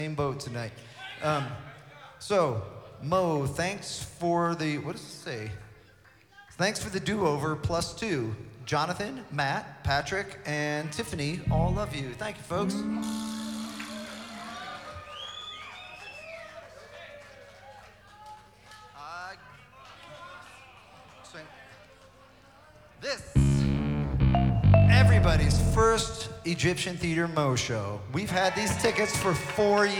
same boat tonight. So, Mo, thanks for the, what does it say? Thanks for the do-over +2. Jonathan, Matt, Patrick, and Tiffany all love you. Thank you, folks. This, everybody's first Egyptian Theater Mo show. We've had these tickets for 4 years.